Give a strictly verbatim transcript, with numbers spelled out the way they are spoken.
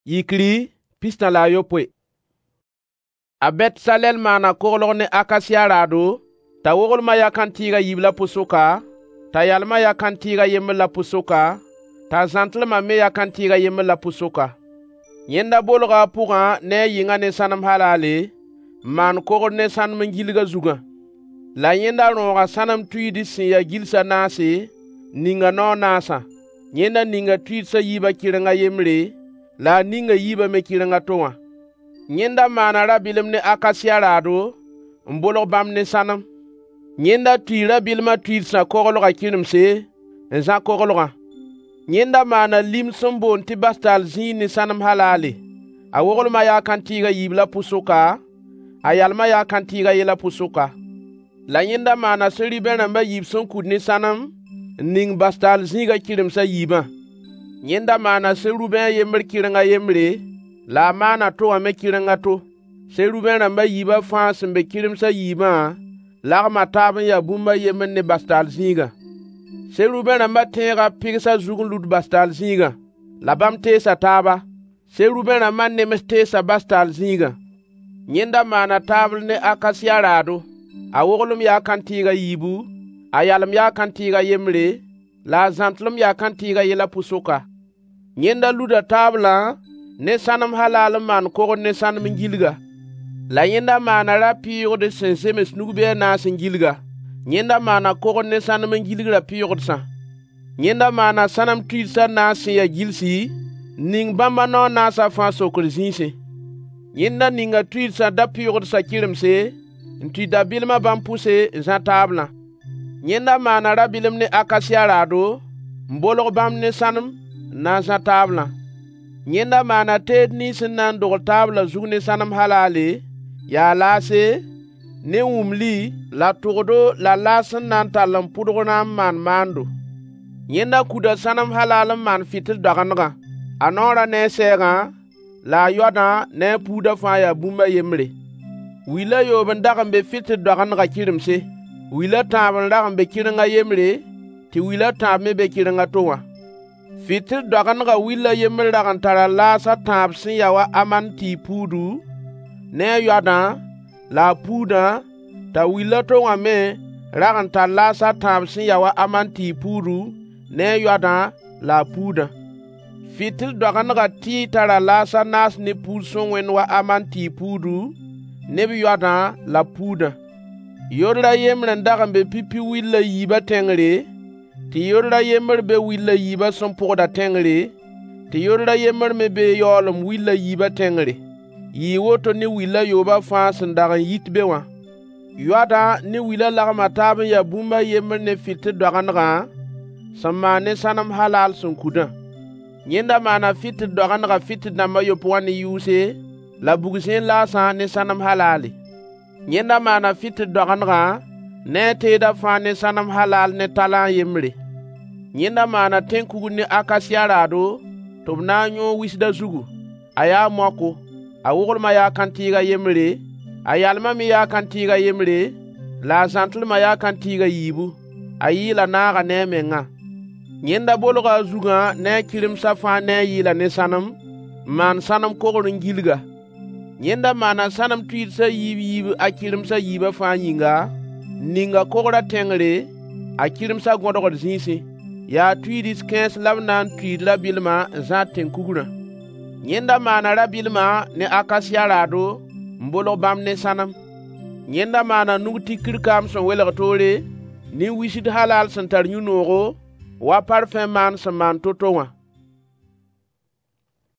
Yikri pista la yopwe. A Bet Salel mana koglog ne akasia rado, ta wogol ma yakantiga yibla pusuka, ta yalma yakantiga yemla pusuka, ta zantlma me yakantiga yemla pusuka. Yenda bolga puga ne yinga ne sanam halale, man kogol ne sanam ngilga zuga. La yenda ronga sanam tuidi siya gilsa nasi, ninga no nasa. Yenda ninga tuid sa yiba kirenga yemre, la ninga yiba me kirenga towa. Nyenda manara bilim ne akasia rado, mbolog bam ne sanam. Nyenda tuira bilma tuid sa kogologa kirimse, nza kogologa. Nyenda mana lim sombon ti bastal zin ne sanam halale. A wogolma ya kantiga yibla pusuka, a yalma ya kantiga yela pusuka. La nyenda mana seri benamba yib son kud ne sanam, ning bastal zinga kirimsa yiba. Nyenda mana seru ben yemmer kirenga yemre, la mana to ame kirenga to. Seru ben ramba yiba fans mbe kirimsa yiba, la matabin ya bumba yemmer ne bastal zinga. Seru ben ramba tenga pigsa zugun lud bastal zinga. La bam tesa taba. Seru ben ramba ne mestesa bastal zinga. Nyenda mana tabl ne akasia rado. A wogolum ya kantiga yibu, a yalm ya kantiga yemre, la zantlum ya kantiga yela pusuka. Nyenda luda tabla, ne sanam halal man kogo ne sanam ngilga. La nyenda mana rapiyo de senseme snugbe na singilga. Nyenda mana kogo ne sanam ngilga rapiyo de sa. Nyenda mana sanam tuilsa na siya gilsi, ning bamba no nasa fan sokol zinse. Nyenda ninga tuilsa da piyo de sa kirimse, nti da bilma bampuse zan tabla. Nyenda mana rabilim ne akasia rado, mbolog bam ne sanam, na zan tabla. Nyenda mana ted ni sinan dogol tabla zugne sanam halale, ya lase, ne umli, la turdo la lasen nan talam pudrona man mando. Nyenda kuda sanam halale man fitil daganga, anora ne sega, la yoda ne puda faya bumba yemre. Wila yoben dagambe fitil daganga kirimse, wila taban dagambe kirenga yemre, ti wila tabme be kirenga towa. Fitil daganga wila yemre dagan tara la sa tab sin yawa aman ti pudu, ne yoda, la puda, ta wila tonga me, ragan ta la sa tab sin yawa aman ti pudu, ne yoda, la puda. Fitil daganga ti tara la sa nas ne pulson wen wa aman ti pudu, nebi yoda, la puda. Yorla yemre dagambe pipi wila yiba tengre, ti yorla yemmer be willa yiba son poda tengre, ti yorla yemmer me be yolum willa yiba tengre. Yi woto ni willa yoba fansin dagan yit bewa. Yoda ni willa lagma tabin ya bumba yemmer ne fitir dagan ga, sama ne sanam halal sun kuda. Nyenda mana fitir dagan ga fitir nama yopwani yuse, la bugisen la sa ne sanam halali. Nyenda mana fitir dagan ga, ne teda fa ne sanam halal ne talan yemre. Nyenda mana tenkugu ne akasia rado, tobna nyo wisda zugu. Aya mwako, a wogolma ya kantiga yemre, a yalma mi ya kantiga yemre, la zantlma ya kantiga yibu, a yila naga ne menga. Nyenda bologa zuga ne kirim safa ne yila ne sanam, man sanam kogolun gilga. Nyenda mana sanam tuid sa yibi yibi a kirim sa yiba fa nyinga, ninga kogra tengre, a kirim sa gondogol zinsi. Ya tuidis kens labnan tuid la bilma zan tenkugura. Nyenda mana la bilma ne akasia rado, mbolo bam ne sanam. Nyenda mana nugti kirkam son welertore, ni wisid halal santar nyunoro, wa parfum man saman totowa.